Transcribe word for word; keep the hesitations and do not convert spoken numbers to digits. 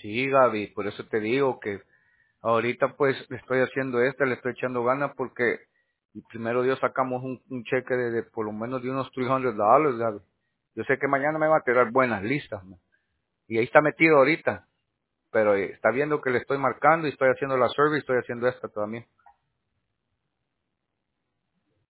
Sí, Gaby, por eso te digo que ahorita pues le estoy haciendo esta, le estoy echando ganas porque y primero Dios sacamos un, un cheque de, de por lo menos de unos trescientos dólares, Gaby. Yo sé que mañana me va a tirar buenas listas, ¿no? Y ahí está metido ahorita, pero eh, está viendo que le estoy marcando y estoy haciendo la survey y estoy haciendo esta también.